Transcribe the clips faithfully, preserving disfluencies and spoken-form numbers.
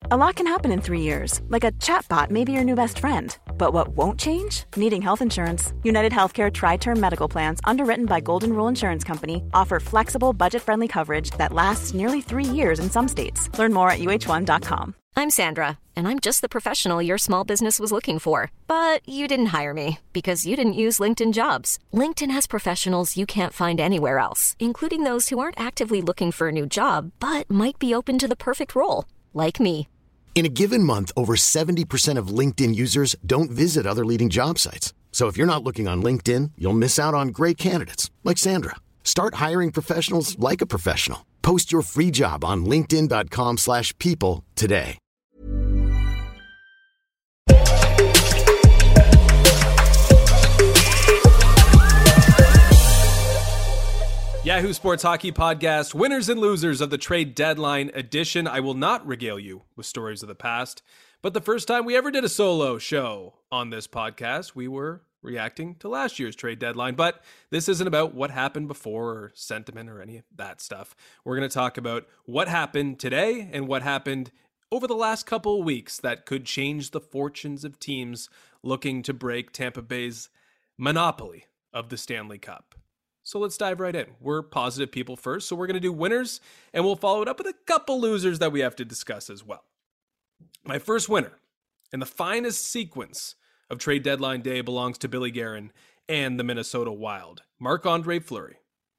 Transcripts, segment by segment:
A lot can happen in three years, like a chatbot may be your new best friend. But what won't change? Needing health insurance. United Healthcare Tri-Term Medical Plans, underwritten by Golden Rule Insurance Company, offer flexible, budget-friendly coverage that lasts nearly three years in some states. Learn more at U H one dot com. I'm Sandra, and I'm just the professional your small business was looking for. But you didn't hire me because you didn't use LinkedIn Jobs. LinkedIn has professionals you can't find anywhere else, including those who aren't actively looking for a new job, but might be open to the perfect role, like me. In a given month, over seventy percent of LinkedIn users don't visit other leading job sites. So if you're not looking on LinkedIn, you'll miss out on great candidates like Sandra. Start hiring professionals like a professional. Post your free job on linkedin dot com slash people today. Yahoo Sports Hockey Podcast, winners and losers of the trade deadline edition. I will not regale you with stories of the past, but the first time we ever did a solo show on this podcast, we were reacting to last year's trade deadline. But this isn't about what happened before or sentiment or any of that stuff. We're going to talk about what happened today and what happened over the last couple of weeks that could change the fortunes of teams looking to break Tampa Bay's monopoly of the Stanley Cup. So let's dive right in. We're positive people first, so we're going to do winners, and we'll follow it up with a couple losers that we have to discuss as well. My first winner, and the finest sequence of trade deadline day, belongs to Billy Guerin and the Minnesota Wild, Marc-Andre Fleury.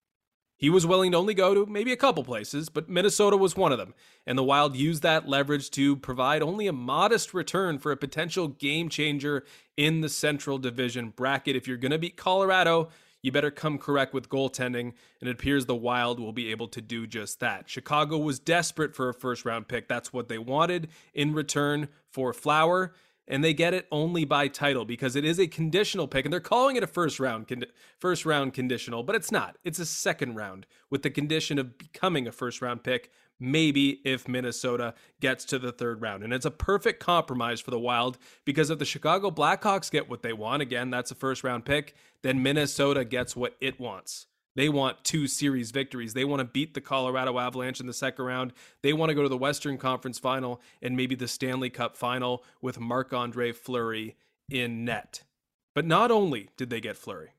He was willing to only go to maybe a couple places, but Minnesota was one of them, and the Wild used that leverage to provide only a modest return for a potential game changer in the Central Division bracket. If you're going to beat Colorado, you better come correct with goaltending, and it appears the Wild will be able to do just that. Chicago was desperate for a first-round pick. That's what they wanted in return for Flower, and they get it only by title because it is a conditional pick, and they're calling it a first-round con- first-round conditional, but it's not. It's a second round with the condition of becoming a first-round pick, maybe if Minnesota gets to the third round. And it's a perfect compromise for the Wild because if the Chicago Blackhawks get what they want, again, that's a first-round pick, then Minnesota gets what it wants. They want two series victories. They want to beat the Colorado Avalanche in the second round. They want to go to the Western Conference Final and maybe the Stanley Cup Final with Marc-Andre Fleury in net. But not only did they get Fleury,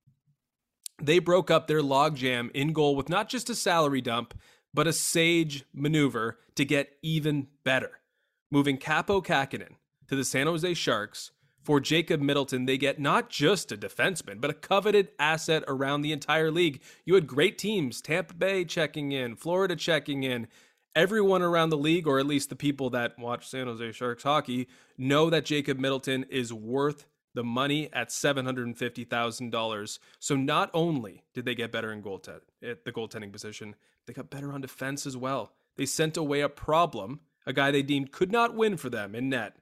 they broke up their logjam in goal with not just a salary dump, but a sage maneuver to get even better. Moving Kaapo Kähkönen to the San Jose Sharks, for Jacob Middleton, they get not just a defenseman, but a coveted asset around the entire league. You had great teams, Tampa Bay checking in, Florida checking in. Everyone around the league, or at least the people that watch San Jose Sharks hockey, know that Jacob Middleton is worth the money at seven hundred fifty thousand dollars. So not only did they get better in goaltend at the goaltending position, they got better on defense as well. They sent away a problem, a guy they deemed could not win for them in net,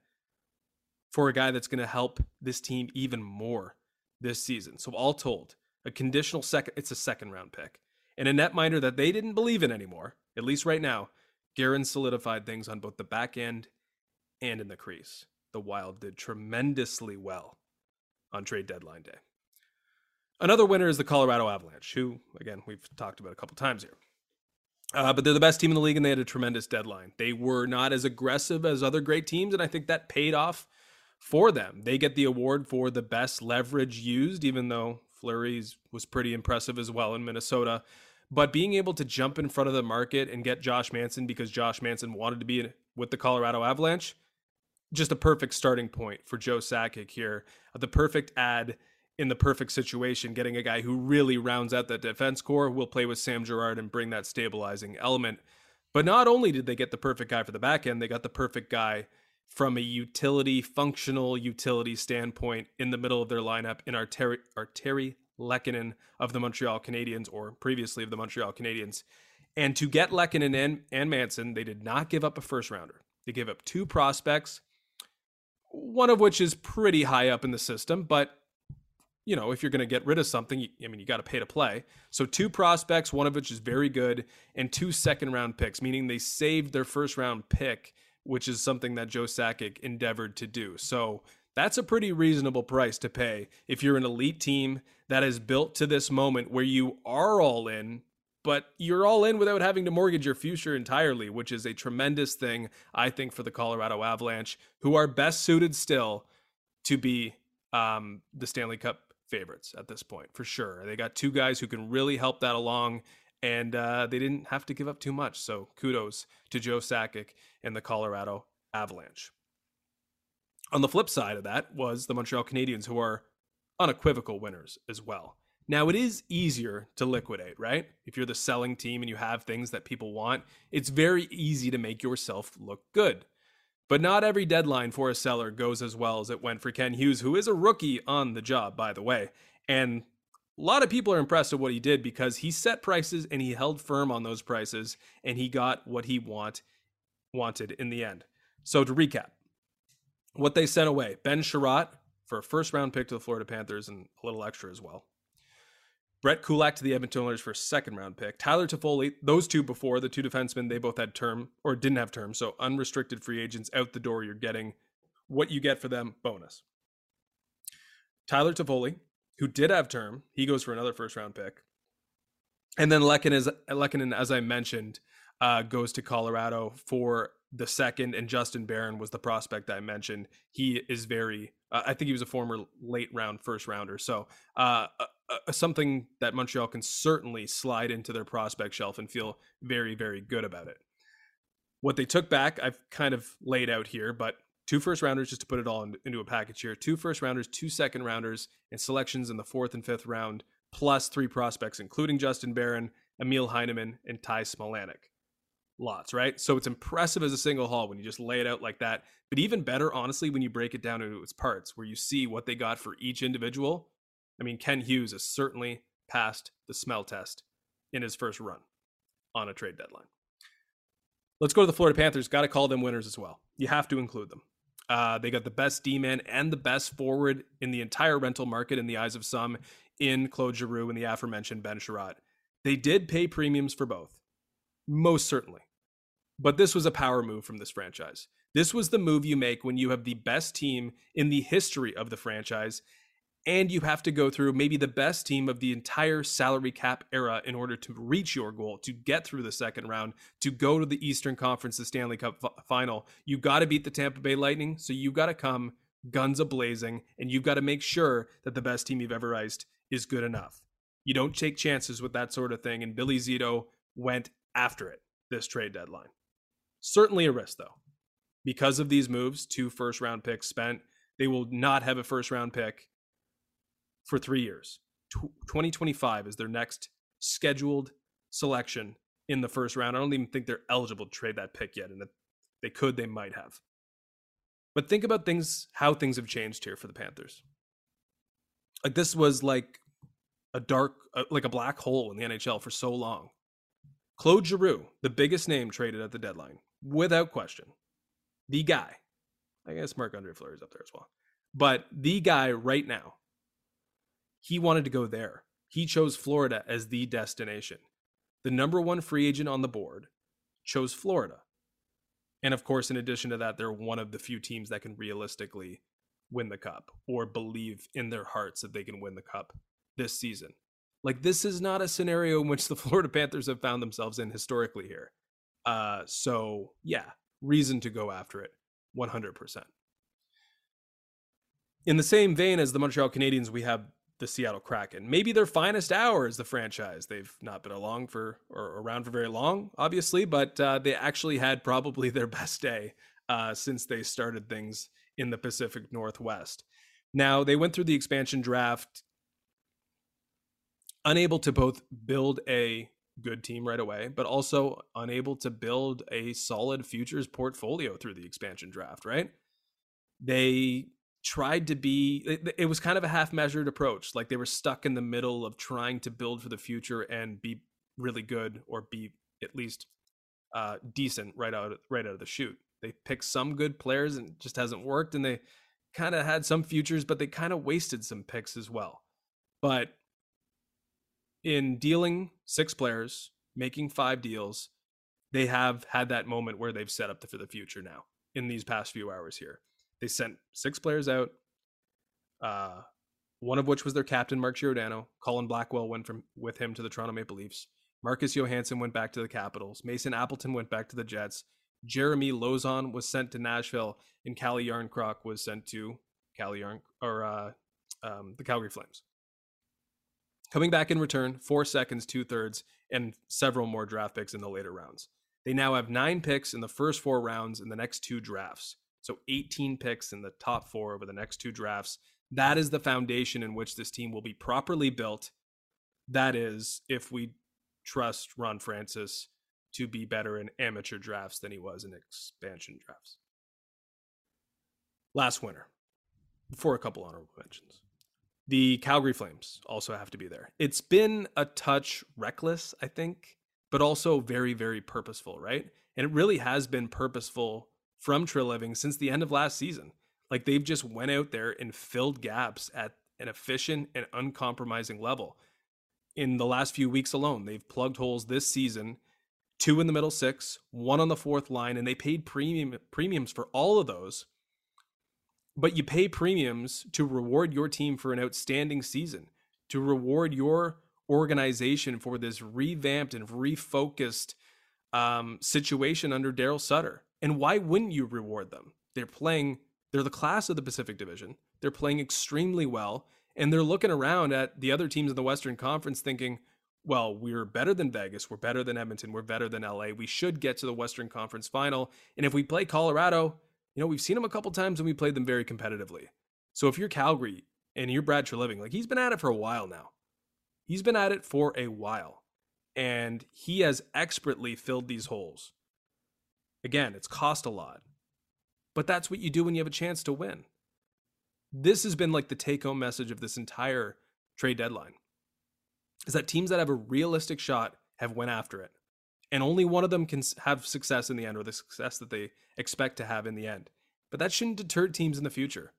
for a guy that's going to help this team even more this season. So all told, a conditional second, it's a second round pick. And a netminder that they didn't believe in anymore, at least right now, Guerin solidified things on both the back end and in the crease. The Wild did tremendously well on trade deadline day. Another winner is the Colorado Avalanche, who, again, we've talked about a couple times here. Uh, but they're the best team in the league, and they had a tremendous deadline. They were not as aggressive as other great teams, and I think that paid off for them. They get the award for the best leverage used, even though Fleury's was pretty impressive as well in Minnesota. But being able to jump in front of the market and get Josh Manson because Josh Manson wanted to be in, with the Colorado Avalanche, just a perfect starting point for Joe Sakic here. The perfect ad in the perfect situation, getting a guy who really rounds out that defense core, will play with Sam Girard and bring that stabilizing element. But not only did they get the perfect guy for the back end, they got the perfect guy from a utility, functional utility standpoint in the middle of their lineup in Arteri, Arteri Lehkonen of the Montreal Canadiens, or previously of the Montreal Canadiens. And to get Lehkonen and, and Manson, they did not give up a first rounder. They gave up two prospects, one of which is pretty high up in the system, but you know, if you're going to get rid of something, I mean, you got to pay to play. So two prospects, one of which is very good, and two second round picks, meaning they saved their first round pick, which is something that Joe Sakic endeavored to do. So that's a pretty reasonable price to pay if you're an elite team that is built to this moment where you are all in but you're all in without having to mortgage your future entirely, which is a tremendous thing, I think, for the Colorado Avalanche, who are best suited still to be um, the Stanley Cup favorites at this point, for sure. They got two guys who can really help that along, and uh, they didn't have to give up too much. So kudos to Joe Sakic and the Colorado Avalanche. On the flip side of that was the Montreal Canadiens, who are unequivocal winners as well. Now, it is easier to liquidate, right? If you're the selling team and you have things that people want, it's very easy to make yourself look good. But not every deadline for a seller goes as well as it went for Ken Hughes, who is a rookie on the job, by the way. And a lot of people are impressed with what he did because he set prices and he held firm on those prices, and he got what he want wanted in the end. So to recap, what they sent away: Ben Sherratt for a first round pick to the Florida Panthers and a little extra as well. Brett Kulak to the Edmonton Oilers for a second round pick. Tyler Toffoli, those two before, the two defensemen, they both had term or didn't have term. So unrestricted free agents out the door. You're getting what you get for them, bonus. Tyler Toffoli, who did have term, he goes for another first round pick. And then Lehkonen, as, Lehkonen, as I mentioned, uh, goes to Colorado for the second, and Justin Barron was the prospect I mentioned. He is very, uh, I think he was a former late round first rounder. So uh, uh, something that Montreal can certainly slide into their prospect shelf and feel very, very good about it. What they took back, I've kind of laid out here, but two first rounders, just to put it all in, into a package here, two first rounders, two second rounders, and selections in the fourth and fifth round, plus three prospects, including Justin Barron, Emil Heineman, and Ty Smolanic. Lots, right? So it's impressive as a single haul when you just lay it out like that. But even better, honestly, when you break it down into its parts, where you see what they got for each individual. I mean, Ken Hughes has certainly passed the smell test in his first run on a trade deadline. Let's go to the Florida Panthers. Got to call them winners as well. You have to include them. Uh, they got the best D-man and the best forward in the entire rental market in the eyes of some in Claude Giroux and the aforementioned Ben Sherratt. They did pay premiums for both. Most certainly. But this was a power move from this franchise. This was the move you make when you have the best team in the history of the franchise, and you have to go through maybe the best team of the entire salary cap era in order to reach your goal, to get through the second round, to go to the Eastern Conference, the Stanley Cup f- final. You got to beat the Tampa Bay Lightning, so you got to come guns a-blazing, and you've got to make sure that the best team you've ever iced is good enough. You don't take chances with that sort of thing, and Billy Zito went after it this trade deadline. Certainly a risk, though. Because of these moves, two first-round picks spent, they will not have a first-round pick for three years. twenty twenty-five is their next scheduled selection in the first round. I don't even think they're eligible to trade that pick yet, and if they could, they might have. But think about things, how things have changed here for the Panthers. Like, this was like a dark, like a black hole in the N H L for so long. Claude Giroux, the biggest name traded at the deadline, without question. The guy. I guess Marc-Andre Fleury is up there as well. But the guy right now, he wanted to go there. He chose Florida as the destination. The number one free agent on the board chose Florida. And of course, in addition to that, they're one of the few teams that can realistically win the cup or believe in their hearts that they can win the cup this season. Like, this is not a scenario in which the Florida Panthers have found themselves in historically here. Uh, so, yeah, reason to go after it, one hundred percent. In the same vein as the Montreal Canadiens, we have the Seattle Kraken. Maybe their finest hour as the franchise. They've not been along for or around for very long, obviously, but uh, they actually had probably their best day uh, since they started things in the Pacific Northwest. Now, they went through the expansion draft unable to both build a good team right away, but also unable to build a solid futures portfolio through the expansion draft, right? They tried to be, it, it was kind of a half-measured approach. Like, they were stuck in the middle of trying to build for the future and be really good, or be at least uh, decent right out, right out of the chute. They picked some good players and it just hasn't worked. And they kind of had some futures, but they kind of wasted some picks as well. But in dealing six players, making five deals, they have had that moment where they've set up for the future now in these past few hours here. They sent six players out, uh, one of which was their captain, Mark Giordano. Colin Blackwell went from with him to the Toronto Maple Leafs. Marcus Johansson went back to the Capitals. Mason Appleton went back to the Jets. Jeremy Lauzon was sent to Nashville, and Calle Jarnkrok was sent to Calle Yarn or uh, um, the Calgary Flames. Coming back in return, four seconds, two thirds, and several more draft picks in the later rounds. They now have nine picks in the first four rounds in the next two drafts. So eighteen picks in the top four over the next two drafts. That is the foundation in which this team will be properly built. That is, if we trust Ron Francis to be better in amateur drafts than he was in expansion drafts. Last winner, before a couple honorable mentions. The Calgary Flames also have to be there. It's been a touch reckless, I think, but also very, very purposeful, right? And it really has been purposeful from Treliving since the end of last season. Like, they've just went out there and filled gaps at an efficient and uncompromising level. In the last few weeks alone, they've plugged holes this season, two in the middle six, one on the fourth line, and they paid premium premiums for all of those. But you pay premiums to reward your team for an outstanding season, to reward your organization for this revamped and refocused um, situation under Daryl Sutter. And why wouldn't you reward them? They're playing, they're the class of the Pacific Division. They're playing extremely well. And they're looking around at the other teams in the Western Conference thinking, well, we're better than Vegas. We're better than Edmonton. We're better than L A. We should get to the Western Conference final. And if we play Colorado, you know, we've seen them a couple times and we played them very competitively. So if you're Calgary and you're Brad Treliving, like, he's been at it for a while now. He's been at it for a while. And he has expertly filled these holes. Again, it's cost a lot. But that's what you do when you have a chance to win. This has been like the take-home message of this entire trade deadline, is that teams that have a realistic shot have went after it. And only one of them can have success in the end, or the success that they expect to have in the end. But that shouldn't deter teams in the future.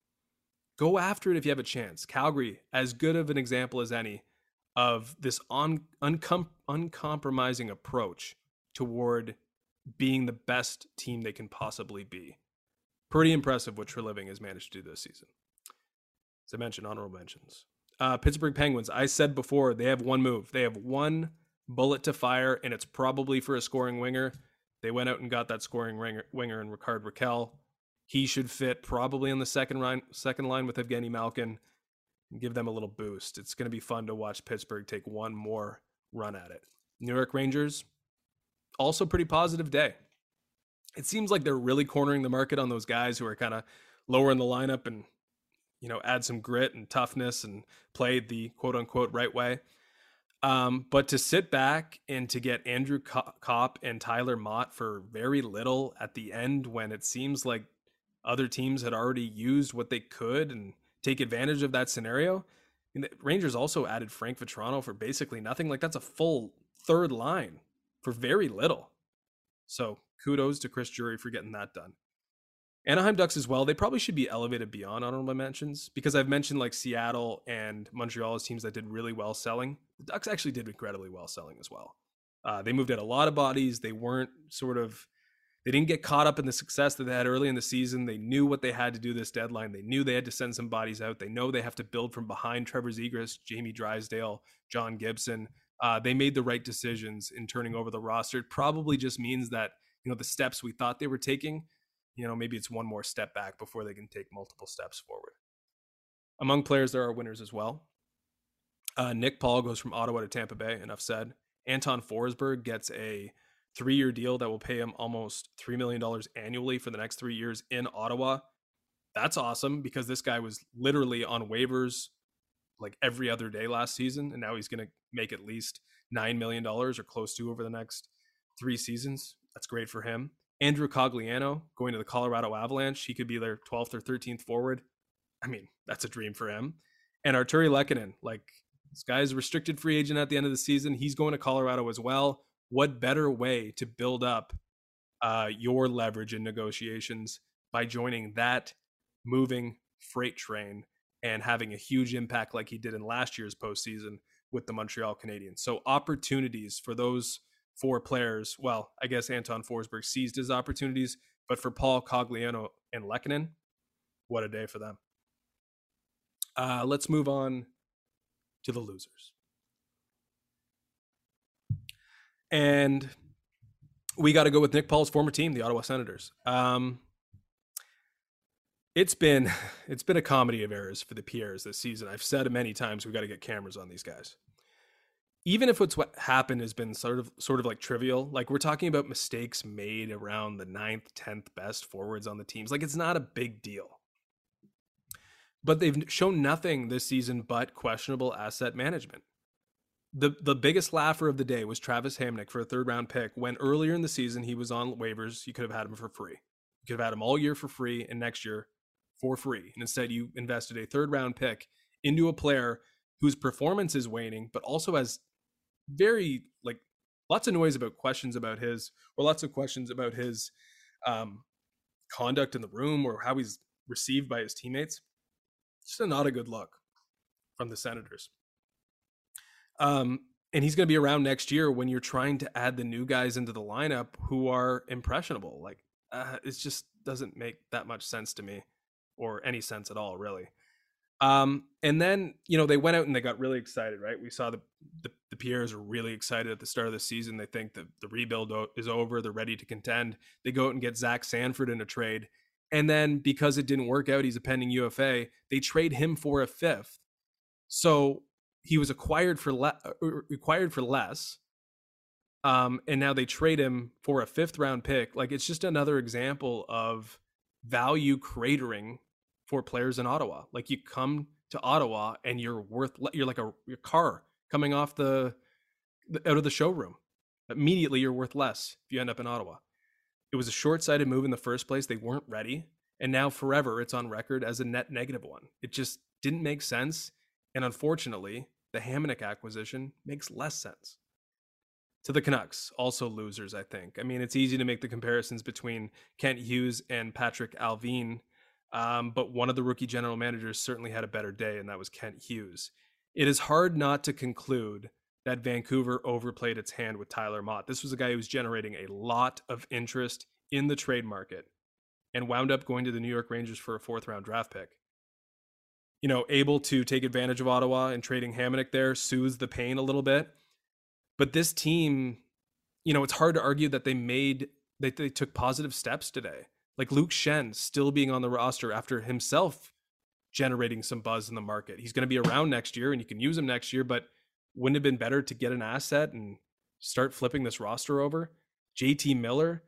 Go after it if you have a chance. Calgary, as good of an example as any of this on, uncom- uncompromising approach toward being the best team they can possibly be. Pretty impressive what Treliving has managed to do this season. As I mentioned, honorable mentions. Uh, Pittsburgh Penguins, I said before, they have one move. They have one bullet to fire, and it's probably for a scoring winger. They went out and got that scoring winger, winger in Rickard Rakell. He should fit probably on the second line, second line with Evgeny Malkin and give them a little boost. It's going to be fun to watch Pittsburgh take one more run at it. New York Rangers, also pretty positive day. It seems like they're really cornering the market on those guys who are kind of lower in the lineup and, you know, add some grit and toughness and play the quote unquote right way. Um, but to sit back and to get Andrew Kopp and Tyler Mott for very little at the end, when it seems like other teams had already used what they could and take advantage of that scenario. I mean, the Rangers also added Frank Vetrano for basically nothing. Like, that's a full third line for very little. So kudos to Chris Drury for getting that done. Anaheim Ducks as well. They probably should be elevated beyond honorable mentions, because I've mentioned like Seattle and Montreal as teams that did really well selling. The Ducks actually did incredibly well selling as well. Uh, they moved out a lot of bodies. They weren't sort of, they didn't get caught up in the success that they had early in the season. They knew what they had to do this deadline. They knew they had to send some bodies out. They know they have to build from behind Trevor Zegras, Jamie Drysdale, John Gibson. Uh, they made the right decisions in turning over the roster. It probably just means that, you know, the steps we thought they were taking, you know, maybe it's one more step back before they can take multiple steps forward. Among players, there are winners as well. Uh, Nick Paul goes from Ottawa to Tampa Bay, enough said. Anton Forsberg gets a three-year deal that will pay him almost three million dollars annually for the next three years in Ottawa. That's awesome, because this guy was literally on waivers like every other day last season, and now he's going to make at least nine million dollars or close to over the next three seasons. That's great for him. Andrew Cogliano going to the Colorado Avalanche. He could be their twelfth or thirteenth forward. I mean, that's a dream for him. And Arturi Lehkonen, like, this guy's a restricted free agent at the end of the season. He's going to Colorado as well. What better way to build up uh, your leverage in negotiations by joining that moving freight train and having a huge impact like he did in last year's postseason with the Montreal Canadiens. So opportunities for those four players. Well, I guess Anton Forsberg seized his opportunities, but for Paul, Cogliano, and Lehkonen, what a day for them. Uh, let's move on to the losers. And we got to go with Nick Paul's former team, the Ottawa Senators. Um, it's been it's been a comedy of errors for the Pierres this season. I've said it many times, we got to get cameras on these guys. Even if what's what happened has been sort of sort of like trivial, like we're talking about mistakes made around the ninth, tenth best forwards on the teams. Like it's not a big deal. But they've shown nothing this season but questionable asset management. The the biggest laugher of the day was Travis Hamonic for a third round pick when earlier in the season he was on waivers. You could have had him for free. You could have had him all year for free and next year for free. And instead you invested a third round pick into a player whose performance is waning, but also has very like lots of noise about questions about his or lots of questions about his um, conduct in the room or how he's received by his teammates. Just a, not a good look from the Senators. Um, and he's going to be around next year when you're trying to add the new guys into the lineup who are impressionable. Like uh, it just doesn't make that much sense to me or any sense at all, really. Um, and then, you know, they went out and they got really excited, right? We saw the, the, the Pierres are really excited at the start of the season. They think that the rebuild is over. They're ready to contend. They go out and get Zach Sanford in a trade. And then because it didn't work out, he's a pending U F A. They trade him for a fifth. So he was acquired for le- acquired for less. Um, and now they trade him for a fifth round pick. Like it's just another example of value cratering for players in Ottawa. Like you come to Ottawa and you're worth, you're like a your car coming off the, the out of the showroom. Immediately you're worth less if you end up in Ottawa. It was a short-sighted move in the first place. They weren't ready. And now forever it's on record as a net negative one. It just didn't make sense. And unfortunately, the Hamonic acquisition makes less sense. To the Canucks, also losers, I think. I mean, it's easy to make the comparisons between Kent Hughes and Patrick Allvin. Um, but one of the rookie general managers certainly had a better day, and that was Kent Hughes. It is hard not to conclude that Vancouver overplayed its hand with Tyler Mott. This was a guy who was generating a lot of interest in the trade market and wound up going to the New York Rangers for a fourth round draft pick. You know, able to take advantage of Ottawa and trading Hamonic there, soothes the pain a little bit. But this team, you know, it's hard to argue that they made, they, they took positive steps today. Like Luke Schenn still being on the roster after himself generating some buzz in the market. He's going to be around next year and you can use him next year, but wouldn't it have been better to get an asset and start flipping this roster over? J T Miller,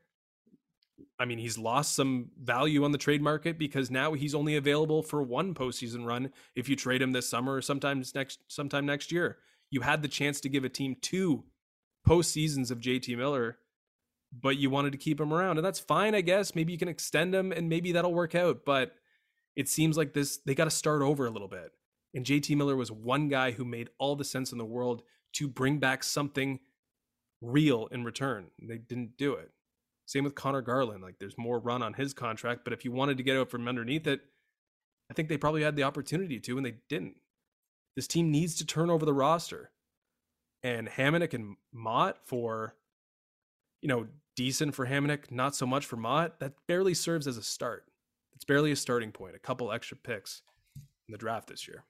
I mean, he's lost some value on the trade market because now he's only available for one postseason run if you trade him this summer or sometimes next sometime next year. You had the chance to give a team two postseasons of J T Miller, but you wanted to keep him around. And that's fine, I guess. Maybe you can extend him and maybe that'll work out. But it seems like this, they got to start over a little bit. And J T Miller was one guy who made all the sense in the world to bring back something real in return. They didn't do it. Same with Connor Garland. Like there's more run on his contract, but if you wanted to get out from underneath it, I think they probably had the opportunity to, and they didn't. This team needs to turn over the roster. And Hamonic and Mott for, you know, decent for Hamonic, not so much for Mott. That barely serves as a start. It's barely a starting point. A couple extra picks in the draft this year.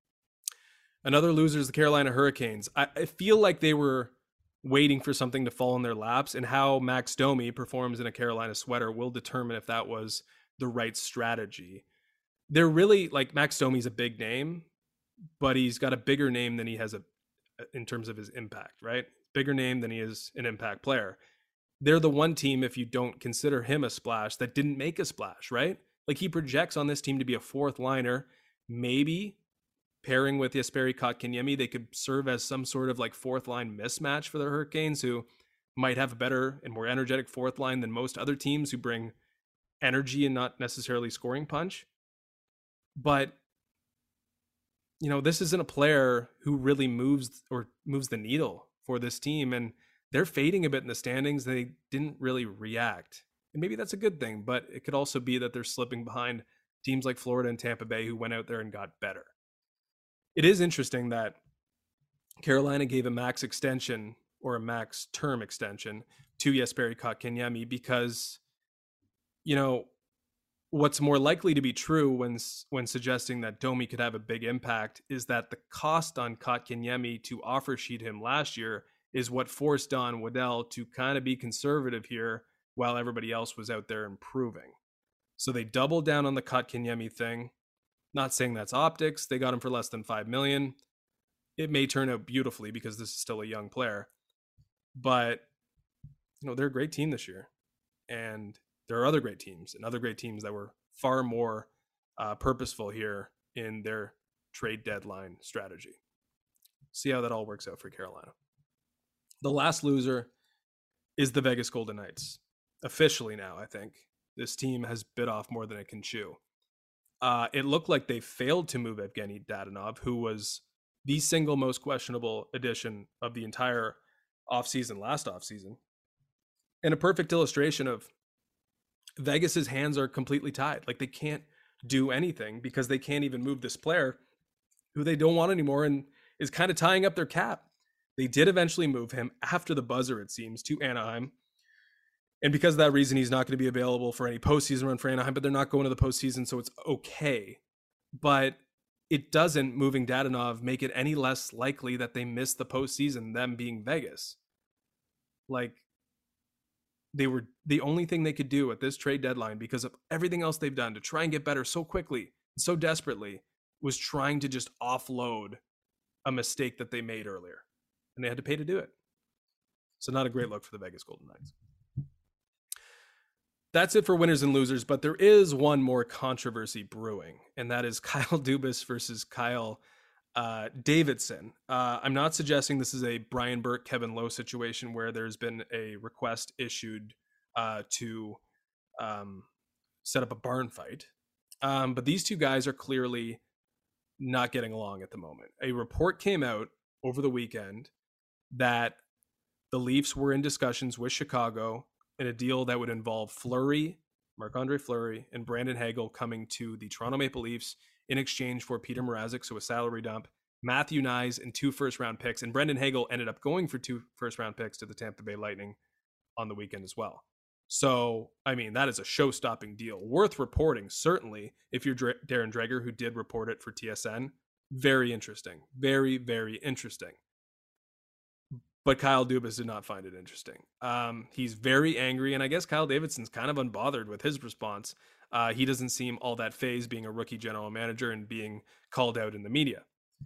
Another loser is the Carolina Hurricanes. I, I feel like they were waiting for something to fall in their laps, and how Max Domi performs in a Carolina sweater will determine if that was the right strategy. They're really, like, Max Domi's a big name, but he's got a bigger name than he has a in terms of his impact, right? Bigger name than he is an impact player. They're the one team, if you don't consider him a splash, that didn't make a splash, right? Like he projects on this team to be a fourth liner, maybe pairing with Jesperi Kotkaniemi. They could serve as some sort of like fourth line mismatch for the Hurricanes, who might have a better and more energetic fourth line than most other teams who bring energy and not necessarily scoring punch. But, you know, this isn't a player who really moves or moves the needle for this team. And they're fading a bit in the standings. They didn't really react. And maybe that's a good thing, but it could also be that they're slipping behind teams like Florida and Tampa Bay who went out there and got better. It is interesting that Carolina gave a max extension or a max term extension to Jesperi Kotkaniemi because, you know, what's more likely to be true when when suggesting that Domi could have a big impact is that the cost on Kotkaniemi to offer sheet him last year is what forced Don Waddell to kind of be conservative here while everybody else was out there improving. So they doubled down on the Kotkaniemi thing. Not saying that's optics. They got him for less than five million dollars. It may turn out beautifully because this is still a young player. But, you know, they're a great team this year. And there are other great teams and other great teams that were far more uh, purposeful here in their trade deadline strategy. See how that all works out for Carolina. The last loser is the Vegas Golden Knights. Officially now, I think. This team has bit off more than it can chew. Uh, it looked like they failed to move Evgeny Dadonov, who was the single most questionable addition of the entire offseason, last offseason. And a perfect illustration of Vegas's hands are completely tied. Like they can't do anything because they can't even move this player who they don't want anymore and is kind of tying up their cap. They did eventually move him after the buzzer, it seems, to Anaheim. And because of that reason, he's not going to be available for any postseason run for Anaheim, but they're not going to the postseason, so it's okay. But it doesn't, moving Dadonov, make it any less likely that they miss the postseason, them being Vegas. Like, they were the only thing they could do at this trade deadline, because of everything else they've done to try and get better so quickly, so desperately, was trying to just offload a mistake that they made earlier. And they had to pay to do it. So not a great look for the Vegas Golden Knights. That's it for winners and losers, but there is one more controversy brewing, and that is Kyle Dubas versus Kyle uh, Davidson. Uh, I'm not suggesting this is a Brian Burke, Kevin Lowe situation where there's been a request issued uh, to um, set up a barn fight, um, but these two guys are clearly not getting along at the moment. A report came out over the weekend that the Leafs were in discussions with Chicago in a deal that would involve Fleury, Marc-Andre Fleury, and Brandon Hagel coming to the Toronto Maple Leafs in exchange for Peter Mrazek, so a salary dump, Matthew Nyes, and two first-round picks. And Brendan Hagel ended up going for two first-round picks to the Tampa Bay Lightning on the weekend as well. So, I mean, that is a show-stopping deal. Worth reporting, certainly, if you're Dr- Darren Dreger, who did report it for T S N. Very interesting. Very, very interesting. But Kyle Dubas did not find it interesting. Um, he's very angry, and I guess Kyle Davidson's kind of unbothered with his response. Uh, he doesn't seem all that fazed being a rookie general manager and being called out in the media.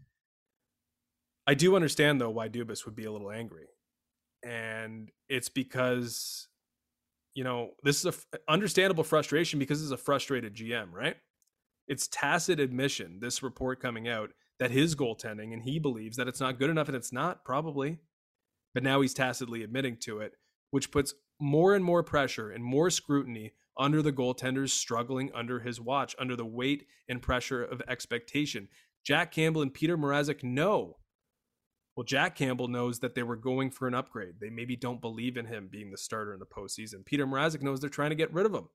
I do understand, though, why Dubas would be a little angry. And it's because, you know, this is a f- understandable frustration because it's a frustrated G M, right? It's tacit admission, this report coming out, that his goaltending, and he believes that it's not good enough, and it's not, probably. But now he's tacitly admitting to it, which puts more and more pressure and more scrutiny under the goaltenders struggling under his watch, under the weight and pressure of expectation. Jack Campbell and Peter Mrazek know. Well, Jack Campbell knows that they were going for an upgrade. They maybe don't believe in him being the starter in the postseason. Peter Mrazek knows they're trying to get rid of him.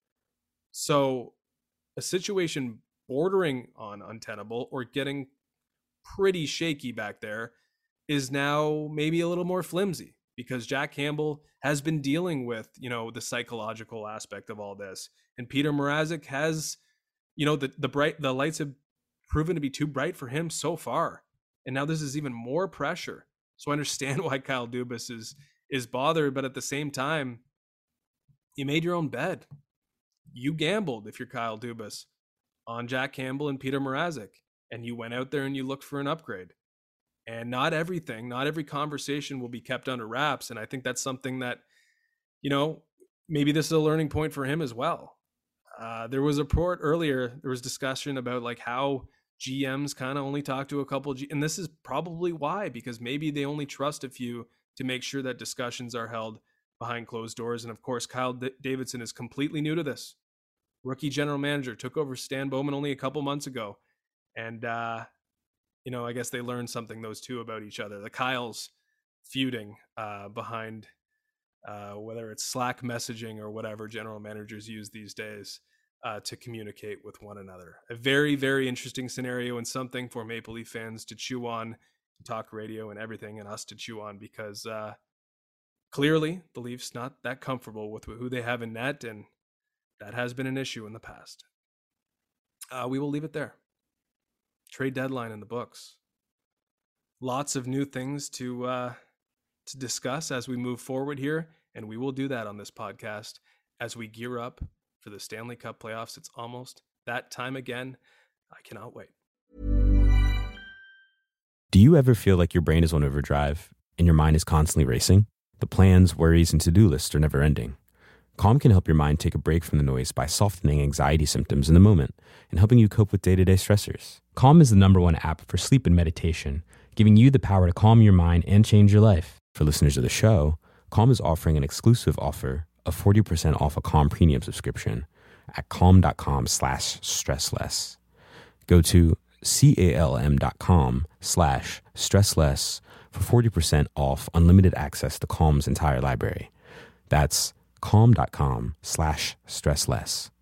So a situation bordering on untenable or getting pretty shaky back there is now maybe a little more flimsy because Jack Campbell has been dealing with, you know, the psychological aspect of all this. And Peter Mrazek has, you know, the, the bright, the lights have proven to be too bright for him so far. And now this is even more pressure. So I understand why Kyle Dubas is, is bothered, but at the same time, you made your own bed. You gambled, if you're Kyle Dubas, on Jack Campbell and Peter Mrazek, and you went out there and you looked for an upgrade. And not everything, not every conversation will be kept under wraps. And I think that's something that, you know, maybe this is a learning point for him as well. Uh, there was a report earlier, there was discussion about like how G Ms kind of only talk to a couple of G- and this is probably why, because maybe they only trust a few to make sure that discussions are held behind closed doors. And of course, Kyle D- Davidson is completely new to this. Rookie general manager, took over Stan Bowman only a couple months ago. And, uh, you know, I guess they learned something, those two, about each other. The Kyles feuding uh, behind uh, whether it's Slack messaging or whatever general managers use these days uh, to communicate with one another. A very, very interesting scenario and something for Maple Leaf fans to chew on, talk radio and everything, and us to chew on because uh, clearly the Leafs not that comfortable with who they have in net, and that has been an issue in the past. Uh, we will leave it there. Trade deadline in the books. Lots of new things to uh, to discuss as we move forward here, and we will do that on this podcast as we gear up for the Stanley Cup playoffs. It's almost that time again. I cannot wait. Do you ever feel like your brain is on overdrive and your mind is constantly racing? The plans, worries, and to-do lists are never ending. Calm can help your mind take a break from the noise by softening anxiety symptoms in the moment and helping you cope with day-to-day stressors. Calm is the number one app for sleep and meditation, giving you the power to calm your mind and change your life. For listeners of the show, Calm is offering an exclusive offer of forty percent off a Calm premium subscription at calm.com slash stressless. Go to calm.com slash stressless for forty percent off unlimited access to Calm's entire library. That's calm.com slash stressless.